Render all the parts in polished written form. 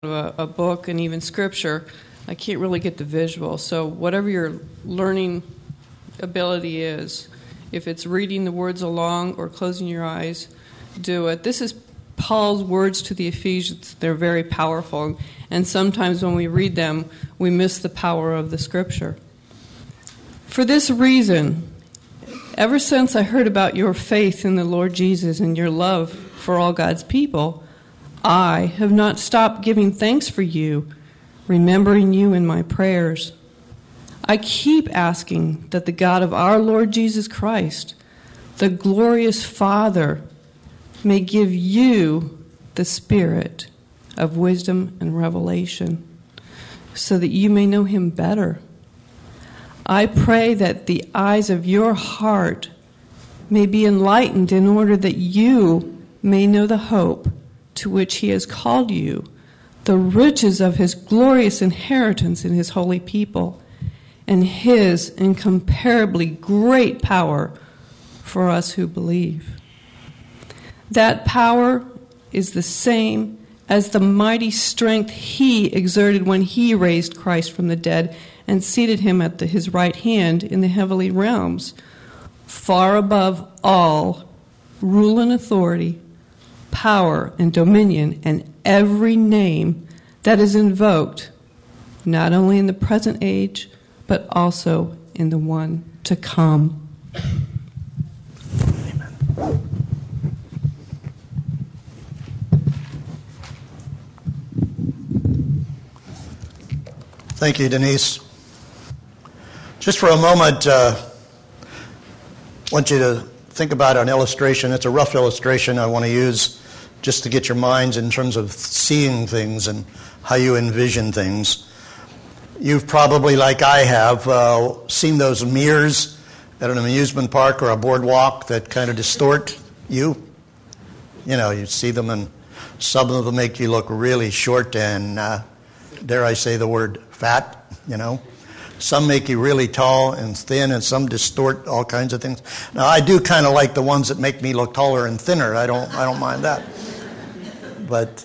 a book and even scripture, I can't really get the visual. So whatever your learning ability is, if it's reading the words along or closing your eyes, do it. This is Paul's words to the Ephesians. They're very powerful. And sometimes when we read them, we miss the power of the scripture. For this reason, ever since I heard about your faith in the Lord Jesus and your love for all God's people, I have not stopped giving thanks for you, remembering you in my prayers. I keep asking that the God of our Lord Jesus Christ, the glorious Father, may give you the spirit of wisdom and revelation, so that you may know him better. I pray that the eyes of your heart may be enlightened in order that you may know the hope to which he has called you, the riches of his glorious inheritance in his holy people, and his incomparably great power for us who believe. That power is the same as the mighty strength he exerted when he raised Christ from the dead and seated him at his right hand in the heavenly realms, far above all rule and authority, power and dominion, and every name that is invoked, not only in the present age, but also in the one to come. Amen. Thank you, Denise. Just for a moment, I want you to think about an illustration. It's a rough illustration I want to use just to get your minds in terms of seeing things and how you envision things. You've probably, like I have, seen those mirrors at an amusement park or a boardwalk that kind of distort you. You know, you see them, and some of them make you look really short and, dare I say the word, fat, you know. Some make you really tall and thin, and some distort all kinds of things. Now, I do kind of like the ones that make me look taller and thinner. I don't mind that. But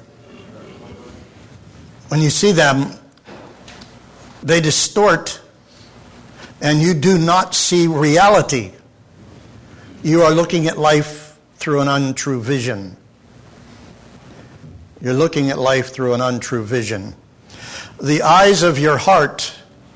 when you see them, they distort, and you do not see reality. You are looking at life through an untrue vision. You're looking at life through an untrue vision. The eyes of your heart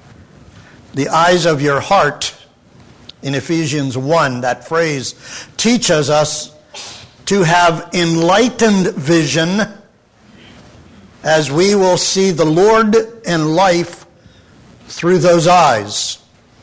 in Ephesians 1, that phrase teaches us to have enlightened vision as we will see the Lord and life through those eyes.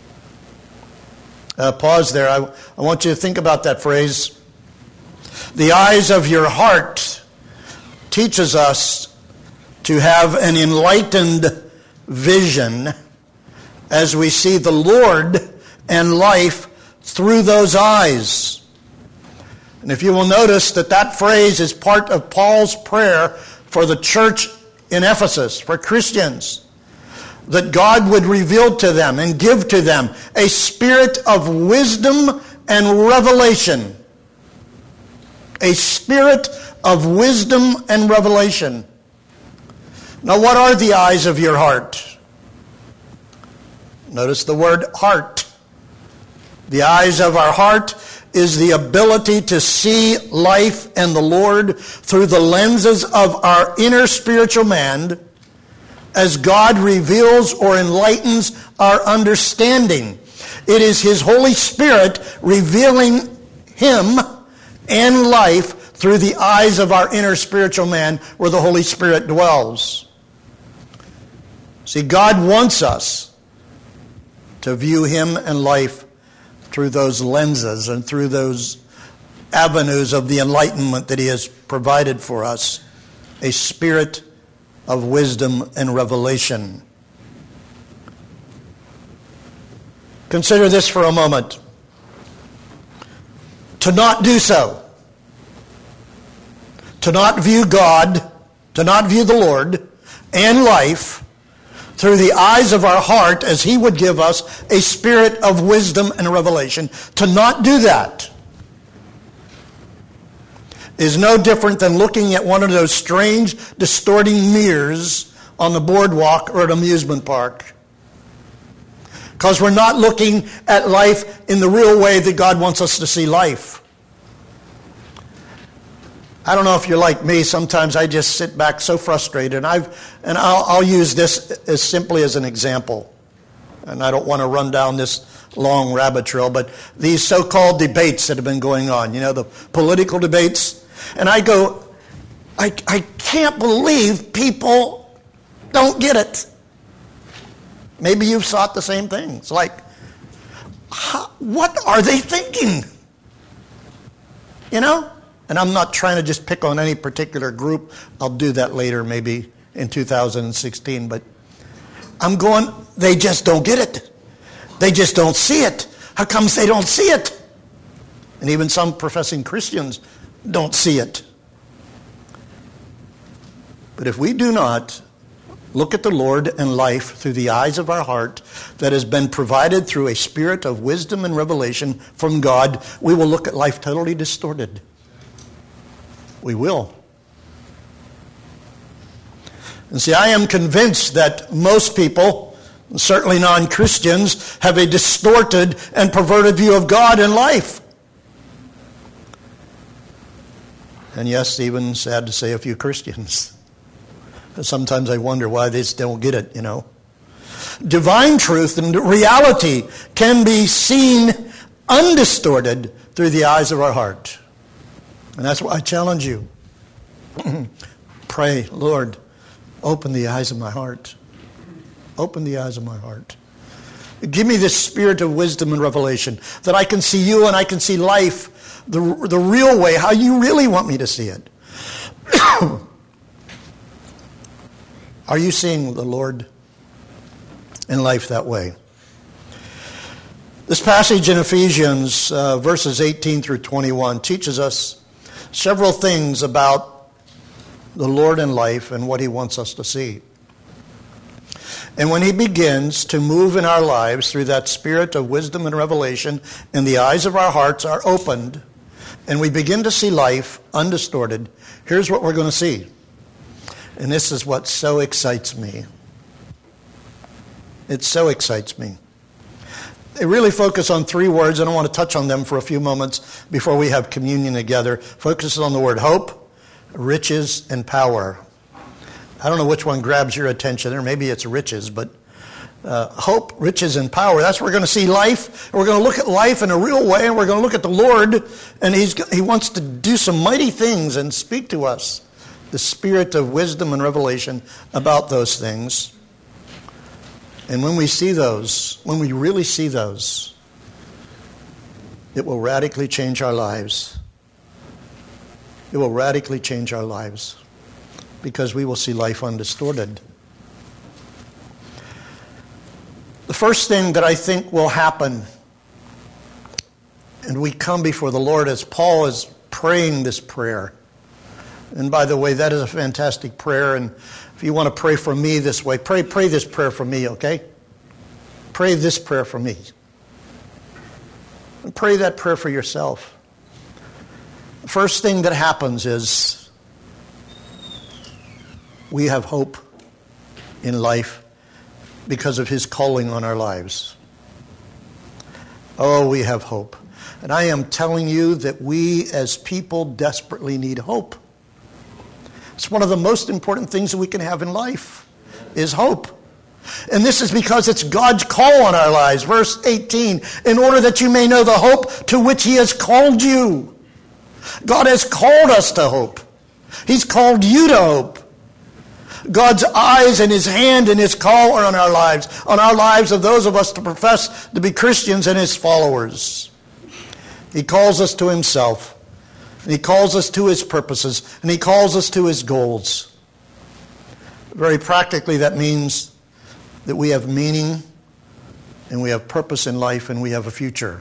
Pause there. I want you to think about that phrase. The eyes of your heart teaches us to have an enlightened vision as we see the Lord and life through those eyes. And if you will notice that phrase is part of Paul's prayer for the church in Ephesus, for Christians, that God would reveal to them and give to them a spirit of wisdom and revelation. A spirit of wisdom and revelation. Now, what are the eyes of your heart? Notice the word heart. The eyes of our heart is the ability to see life and the Lord through the lenses of our inner spiritual man as God reveals or enlightens our understanding. It is His Holy Spirit revealing Him and life through the eyes of our inner spiritual man where the Holy Spirit dwells. See, God wants us to view Him and life through those lenses and through those avenues of the enlightenment that He has provided for us. A spirit of wisdom and revelation. Consider this for a moment. To not do so, to not view God, to not view the Lord and life through the eyes of our heart as He would give us a spirit of wisdom and revelation, to not do that is no different than looking at one of those strange, distorting mirrors on the boardwalk or at an amusement park. Because we're not looking at life in the real way that God wants us to see life. I don't know if you're like me. Sometimes I just sit back so frustrated. I'll use this as simply as an example. And I don't want to run down this long rabbit trail, but these so-called debates that have been going on, the political debates. And I go, I can't believe people don't get it. Maybe you've thought the same thing. It's like, what are they thinking? And I'm not trying to just pick on any particular group. I'll do that later, maybe in 2016. But I'm going, they just don't get it. They just don't see it. How comes they don't see it? And even some professing Christians don't see it. But if we do not look at the Lord and life through the eyes of our heart that has been provided through a spirit of wisdom and revelation from God, we will look at life totally distorted. We will. And see, I am convinced that most people, certainly non-Christians, have a distorted and perverted view of God and life. And yes, even sad to say, a few Christians. Sometimes I wonder why they still don't get it, Divine truth and reality can be seen undistorted through the eyes of our heart. And that's why I challenge you. Pray, Lord, open the eyes of my heart. Open the eyes of my heart. Give me this spirit of wisdom and revelation that I can see you and I can see life the real way, how you really want me to see it. Are you seeing the Lord in life that way? This passage in Ephesians, verses 18 through 21, teaches us several things about the Lord in life and what He wants us to see. And when He begins to move in our lives through that spirit of wisdom and revelation, and the eyes of our hearts are opened, and we begin to see life undistorted, here's what we're going to see. And this is what so excites me. It so excites me. They really focus on three words, and I want to touch on them for a few moments before we have communion together. Focuses on the word hope, riches, and power. I don't know which one grabs your attention, or maybe it's riches, but hope, riches, and power. That's where we're going to see life. We're going to look at life in a real way, and we're going to look at the Lord, and He wants to do some mighty things and speak to us. The spirit of wisdom and revelation about those things. And when we see those, when we really see those, it will radically change our lives. It will radically change our lives because we will see life undistorted. The first thing that I think will happen, and we come before the Lord as Paul is praying this prayer. And by the way, that is a fantastic prayer. And if you want to pray for me this way, pray this prayer for me, okay? Pray this prayer for me. And pray that prayer for yourself. The first thing that happens is we have hope in life because of His calling on our lives. Oh, we have hope. And I am telling you that we as people desperately need hope. It's one of the most important things that we can have in life, is hope. And this is because it's God's call on our lives. Verse 18, in order that you may know the hope to which He has called you. God has called us to hope. He's called you to hope. God's eyes and His hand and His call are on our lives of those of us to profess to be Christians and His followers. He calls us to Himself. And He calls us to His purposes, and He calls us to His goals. Very practically, that means that we have meaning, and we have purpose in life, and we have a future.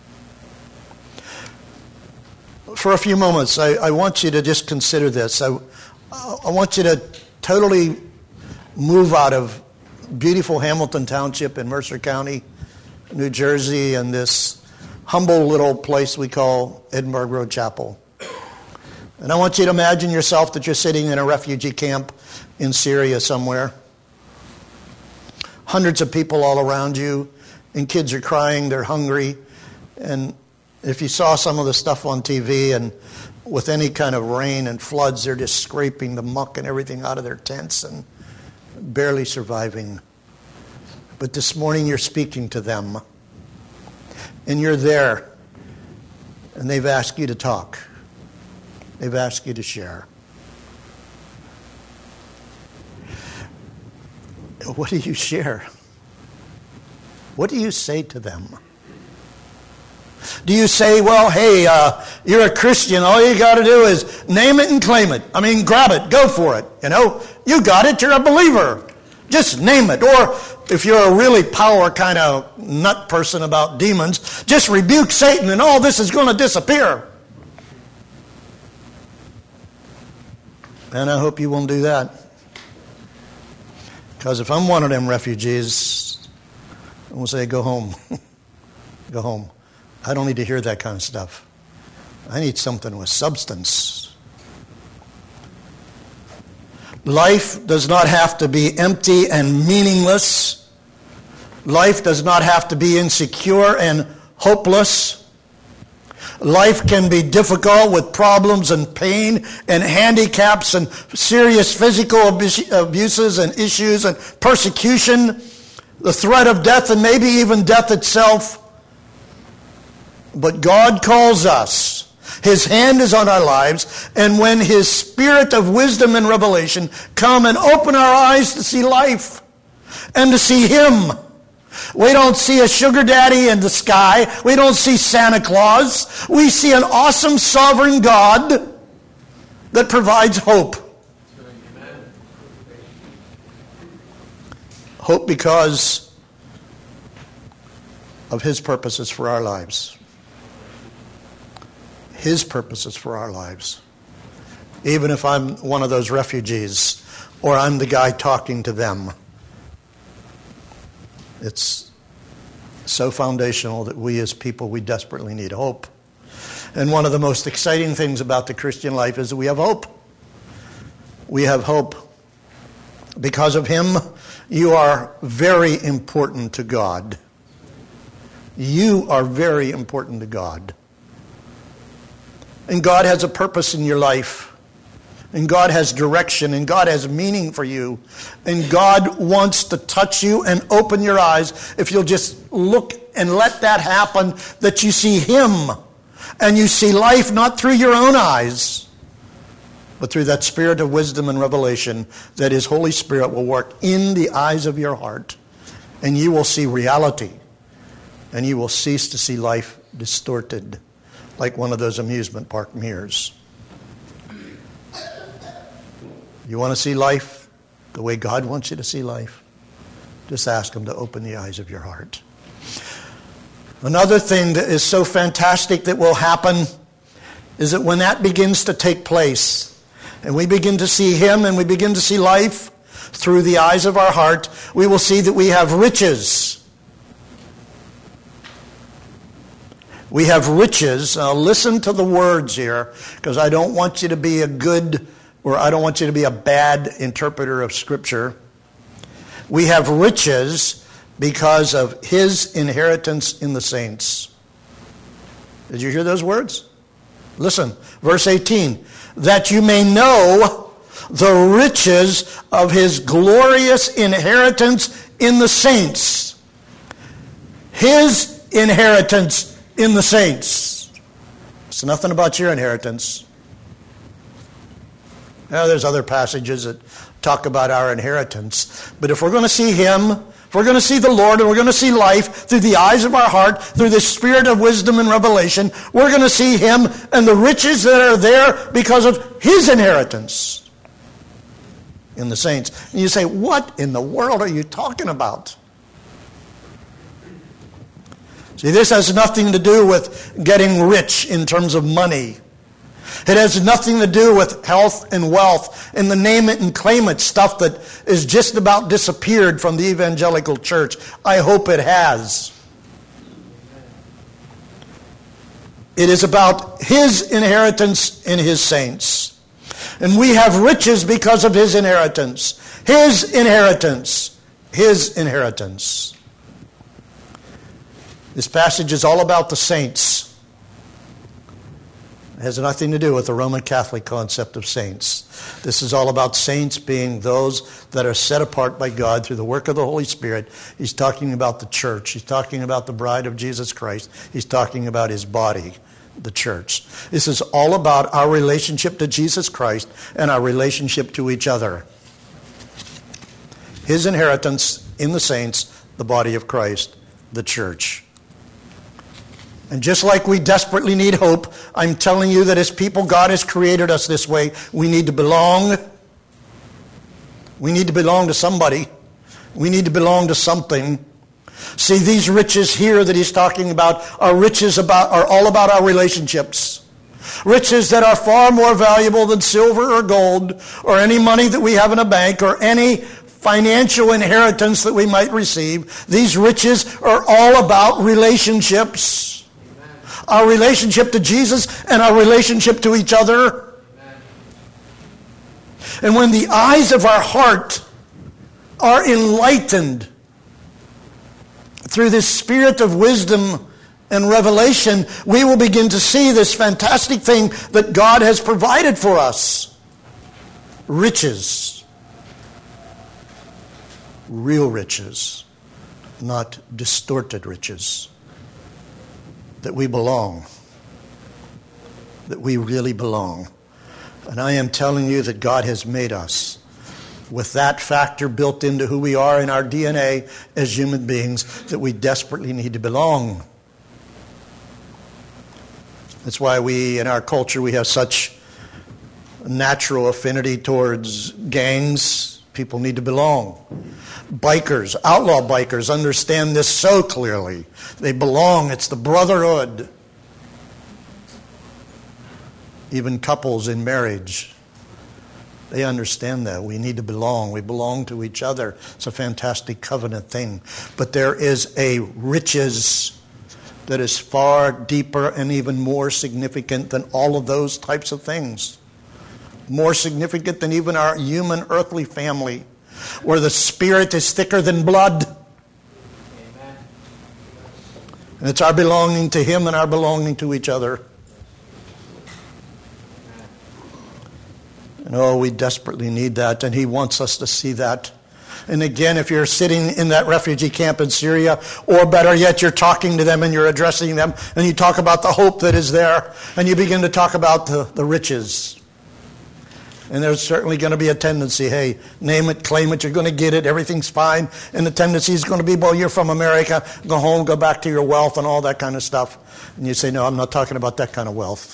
For a few moments, I want you to just consider this. I want you to totally move out of beautiful Hamilton Township in Mercer County, New Jersey, and this humble little place we call Edinburgh Road Chapel. And I want you to imagine yourself that you're sitting in a refugee camp in Syria somewhere. Hundreds of people all around you, and kids are crying, they're hungry. And if you saw some of the stuff on TV, and with any kind of rain and floods, they're just scraping the muck and everything out of their tents and barely surviving. But this morning you're speaking to them. And you're there. And they've asked you to talk. They've asked you to share. What do you share? What do you say to them? Do you say, well, hey, you're a Christian. All you got to do is name it and claim it. I mean, grab it. Go for it. You know, you got it. You're a believer. Just name it. Or if you're a really power kind of nut person about demons, just rebuke Satan and all this is going to disappear. And I hope you won't do that. Because if I'm one of them refugees, I will say, go home. Go home. I don't need to hear that kind of stuff. I need something with substance. Life does not have to be empty and meaningless. Life does not have to be insecure and hopeless. Life can be difficult with problems and pain and handicaps and serious physical abuses and issues and persecution, the threat of death and maybe even death itself. But God calls us. His hand is on our lives, and when His Spirit of wisdom and revelation come and open our eyes to see life and to see Him. We don't see a sugar daddy in the sky. We don't see Santa Claus. We see an awesome sovereign God that provides hope. Hope because of His purposes for our lives. His purposes for our lives. Even if I'm one of those refugees or I'm the guy talking to them. It's so foundational that we as people, we desperately need hope. And one of the most exciting things about the Christian life is that we have hope. We have hope. Because of Him, you are very important to God. You are very important to God. And God has a purpose in your life. And God has direction, and God has meaning for you. And God wants to touch you and open your eyes. If you'll just look and let that happen, that you see Him. And you see life not through your own eyes, but through that Spirit of wisdom and revelation that His Holy Spirit will work in the eyes of your heart. And you will see reality. And you will cease to see life distorted, like one of those amusement park mirrors. You want to see life the way God wants you to see life? Just ask Him to open the eyes of your heart. Another thing that is so fantastic that will happen is that when that begins to take place, and we begin to see Him and we begin to see life through the eyes of our heart, we will see that we have riches. We have riches. Now listen to the words here, because I don't want you to be a good, or I don't want you to be a bad interpreter of Scripture. We have riches because of His inheritance in the saints. Did you hear those words? Listen, verse 18. That you may know the riches of His glorious inheritance in the saints. His inheritance in the saints. It's nothing about your inheritance. Now, there's other passages that talk about our inheritance. But if we're going to see Him, if we're going to see the Lord, and we're going to see life through the eyes of our heart, through the Spirit of wisdom and revelation, we're going to see Him and the riches that are there because of His inheritance in the saints. And you say, what in the world are you talking about? See, this has nothing to do with getting rich in terms of money. It has nothing to do with health and wealth and the name it and claim it stuff that is just about disappeared from the evangelical church. I hope it has. It is about His inheritance in His saints. And we have riches because of His inheritance. His inheritance. His inheritance. This passage is all about the saints. It has nothing to do with the Roman Catholic concept of saints. This is all about saints being those that are set apart by God through the work of the Holy Spirit. He's talking about the church. He's talking about the bride of Jesus Christ. He's talking about His body, the church. This is all about our relationship to Jesus Christ and our relationship to each other. His inheritance in the saints, the body of Christ, the church. And just like we desperately need hope, I'm telling you that as people, God has created us this way. We need to belong. We need to belong to somebody. We need to belong to something. See, these riches here that he's talking about are all about our relationships. Riches that are far more valuable than silver or gold or any money that we have in a bank or any financial inheritance that we might receive. These riches are all about relationships. Our relationship to Jesus and our relationship to each other. And when the eyes of our heart are enlightened through this spirit of wisdom and revelation, we will begin to see this fantastic thing that God has provided for us. Riches. Real riches, not distorted riches. That we belong. That we really belong. And I am telling you that God has made us with that factor built into who we are in our DNA as human beings, that we desperately need to belong. That's why in our culture, we have such natural affinity towards gangs. People need to belong. Bikers, outlaw bikers, understand this so clearly. They belong. It's the brotherhood. Even couples in marriage, they understand that. We need to belong. We belong to each other. It's a fantastic covenant thing. But there is a riches that is far deeper and even more significant than all of those types of things. More significant than even our human earthly family, where the spirit is thicker than blood. Amen. And it's our belonging to Him and our belonging to each other. And oh, we desperately need that, and He wants us to see that. And again, if you're sitting in that refugee camp in Syria, or better yet, you're talking to them and you're addressing them, and you talk about the hope that is there, and you begin to talk about the riches. And there's certainly going to be a tendency, hey, name it, claim it, you're going to get it, everything's fine. And the tendency is going to be, well, you're from America, go home, go back to your wealth and all that kind of stuff. And you say, no, I'm not talking about that kind of wealth.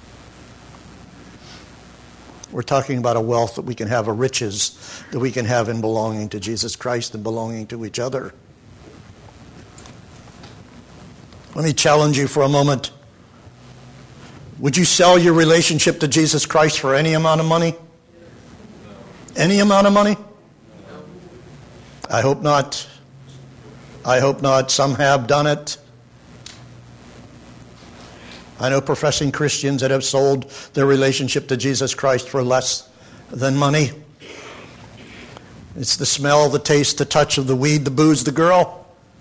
We're talking about a wealth that we can have, a riches that we can have in belonging to Jesus Christ and belonging to each other. Let me challenge you for a moment. Would you sell your relationship to Jesus Christ for any amount of money? Any amount of money? I hope not. I hope not. Some have done it. I know professing Christians that have sold their relationship to Jesus Christ for less than money. It's the smell, the taste, the touch of the weed, the booze, the girl.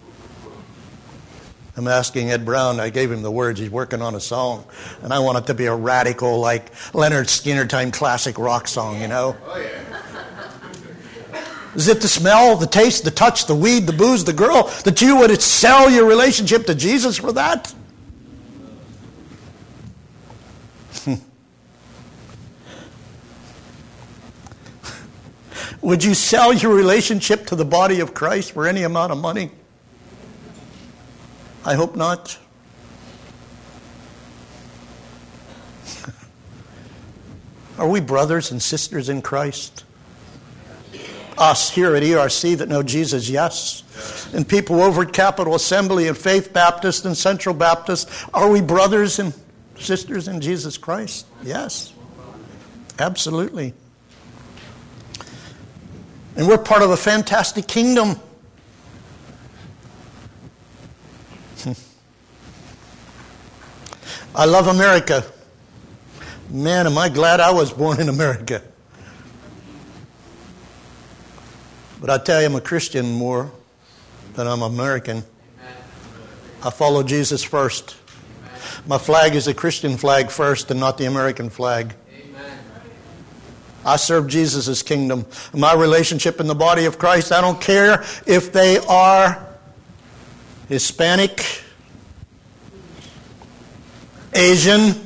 I'm asking Ed Brown, I gave him the words, he's working on a song, and I want it to be a radical, like Leonard Skinner time classic rock song, you know? Oh, yeah. Is it the smell, the taste, the touch, the weed, the booze, the girl, that you would sell your relationship to Jesus for that? Would you sell your relationship to the body of Christ for any amount of money? I hope not. Are we brothers and sisters in Christ? Us here at ERC that know Jesus, yes. And people over at Capital Assembly and Faith Baptist and Central Baptist, are we brothers and sisters in Jesus Christ? Yes. Absolutely. And we're part of a fantastic kingdom. I love America. Man, am I glad I was born in America. But I tell you, I'm a Christian more than I'm American. I follow Jesus first. My flag is a Christian flag first and not the American flag. I serve Jesus' kingdom. My relationship in the body of Christ, I don't care if they are Hispanic, Asian,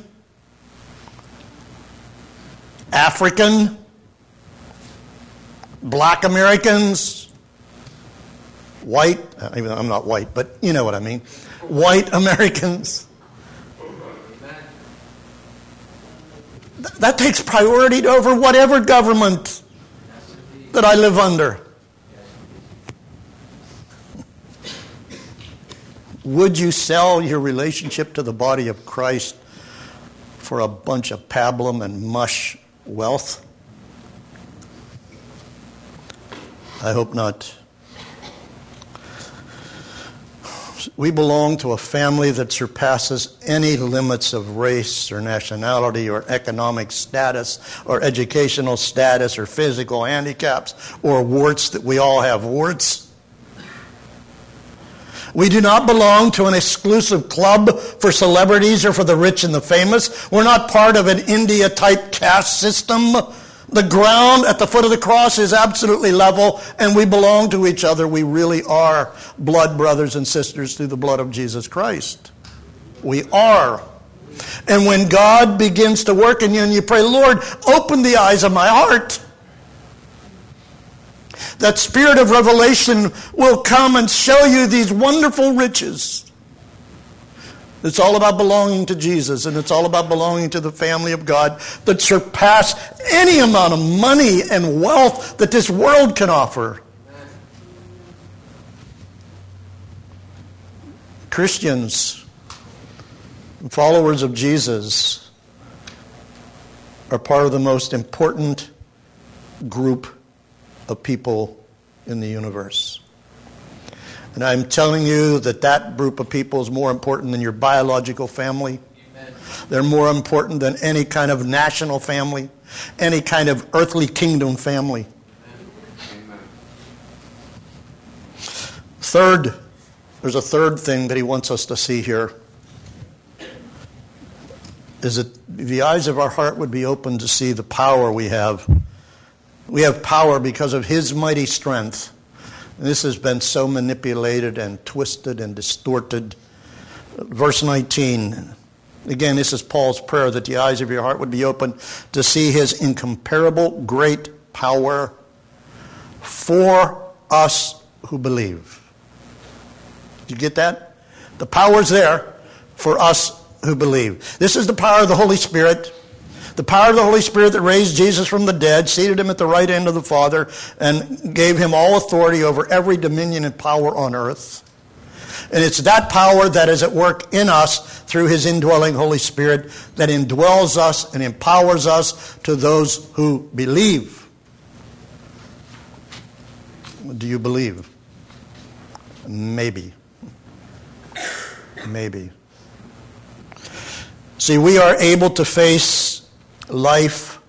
African, Black Americans, white, I'm not white, but you know what I mean, white Americans. That takes priority over whatever government that I live under. Would you sell your relationship to the body of Christ for a bunch of pablum and mush wealth? I hope not. We belong to a family that surpasses any limits of race or nationality or economic status or educational status or physical handicaps or warts, that we all have warts. We do not belong to an exclusive club for celebrities or for the rich and the famous. We're not part of an India-type caste system. The ground at the foot of the cross is absolutely level, and we belong to each other. We really are blood brothers and sisters through the blood of Jesus Christ. We are. And when God begins to work in you and you pray, Lord, open the eyes of my heart, that spirit of revelation will come and show you these wonderful riches. It's all about belonging to Jesus, and it's all about belonging to the family of God that surpass any amount of money and wealth that this world can offer. Christians, followers of Jesus, are part of the most important group of people in the universe. And I'm telling you that group of people is more important than your biological family. Amen. They're more important than any kind of national family, any kind of earthly kingdom family. Amen. Third, there's a third thing that he wants us to see here, is that the eyes of our heart would be open to see the power we have. We have power because of his mighty strength. This has been so manipulated and twisted and distorted. Verse 19. Again, this is Paul's prayer, that the eyes of your heart would be open to see his incomparable great power for us who believe. Did you get that? The power's there for us who believe. This is the power of the Holy Spirit. The power of the Holy Spirit that raised Jesus from the dead, seated him at the right hand of the Father, and gave him all authority over every dominion and power on earth. And it's that power that is at work in us through his indwelling Holy Spirit that indwells us and empowers us to those who believe. Do you believe? Maybe. Maybe. See, we are able to face life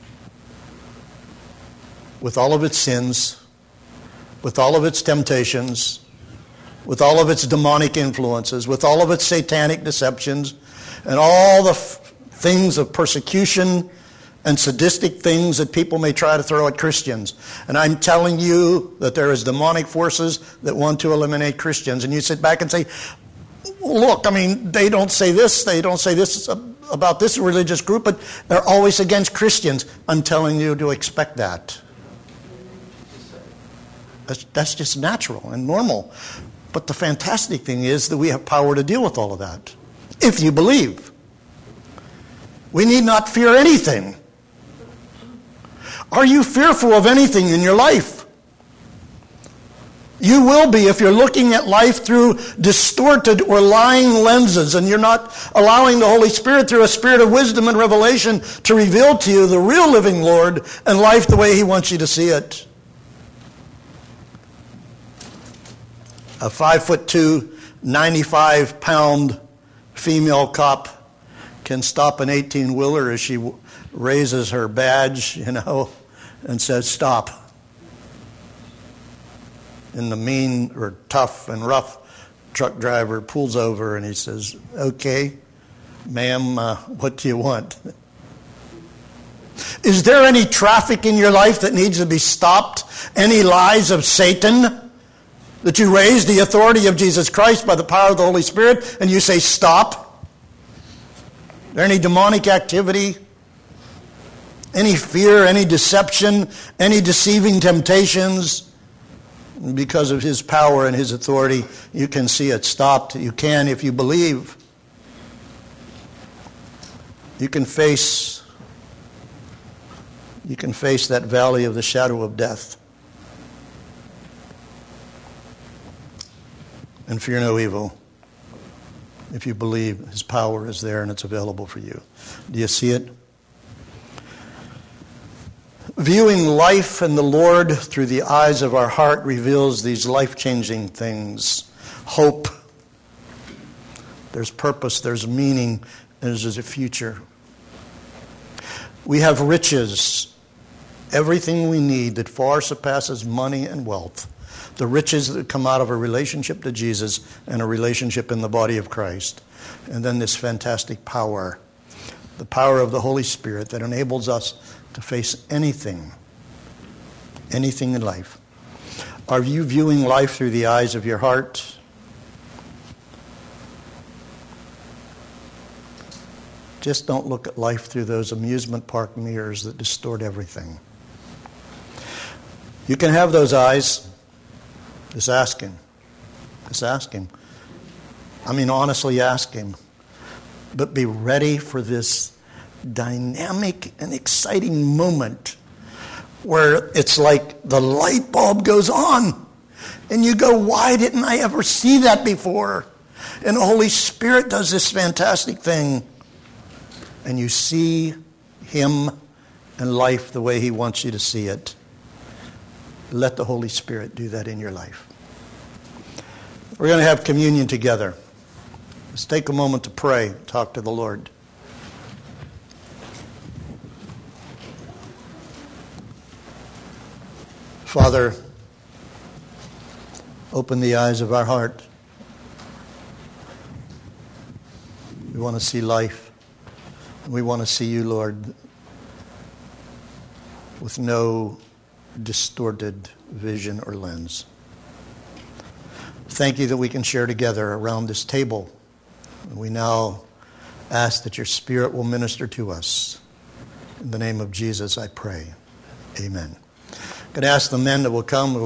with all of its sins, with all of its temptations, with all of its demonic influences, with all of its satanic deceptions, and all the things of persecution and sadistic things that people may try to throw at Christians. And I'm telling you that there is demonic forces that want to eliminate Christians. And you sit back and say, look, I mean, they don't say this about this religious group, but they're always against Christians. I'm telling you to expect that. That's just natural and normal. But the fantastic thing is that we have power to deal with all of that, if you believe. We need not fear anything. Are you fearful of anything in your life? You will be if you're looking at life through distorted or lying lenses, and you're not allowing the Holy Spirit through a spirit of wisdom and revelation to reveal to you the real living Lord and life the way he wants you to see it. A 5'2", 95-pound female cop can stop an 18-wheeler as she raises her badge, and says, stop. And the mean or tough and rough truck driver pulls over and he says, okay, ma'am, what do you want? Is there any traffic in your life that needs to be stopped? Any lies of Satan that you raise the authority of Jesus Christ by the power of the Holy Spirit and you say stop? Is there any demonic activity? Any fear, any deception, any deceiving temptations? Because of His power and His authority, you can see it stopped. You can if you believe. You can face that valley of the shadow of death and fear no evil if you believe His power is there and it's available for you. Do you see it? Viewing life and the Lord through the eyes of our heart reveals these life-changing things. Hope. There's purpose, there's meaning, and there's a future. We have riches. Everything we need that far surpasses money and wealth. The riches that come out of a relationship to Jesus and a relationship in the body of Christ. And then this fantastic power. The power of the Holy Spirit that enables us to face anything in life. Are you viewing life through the eyes of your heart? Just don't look at life through those amusement park mirrors that distort everything. You can have those eyes. Just ask Him. Just ask Him. Honestly ask Him. But be ready for this dynamic and exciting moment where it's like the light bulb goes on and you go, why didn't I ever see that before? And the Holy Spirit does this fantastic thing and you see Him and life the way He wants you to see it. Let the Holy Spirit do that in your life. We're going to have communion together. Let's take a moment to pray, talk to the Lord. Father, open the eyes of our heart. We want to see life. We want to see You, Lord, with no distorted vision or lens. Thank You that we can share together around this table. We now ask that Your Spirit will minister to us. In the name of Jesus, I pray. Amen. I'm going to ask the men that will come.